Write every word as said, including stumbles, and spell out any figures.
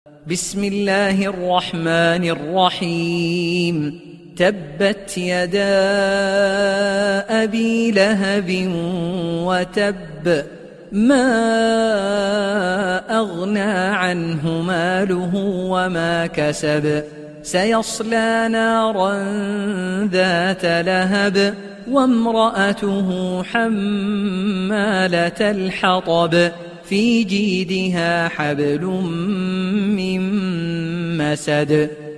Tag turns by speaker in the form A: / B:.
A: بسم الله الرحمن الرحيم. تبت يدا أبي لهب وتب، ما أغنى عنه ماله وما كسب، سيصلى نارا ذات لهب وامرأته حمالة الحطب، في جيدها حبل من مسد.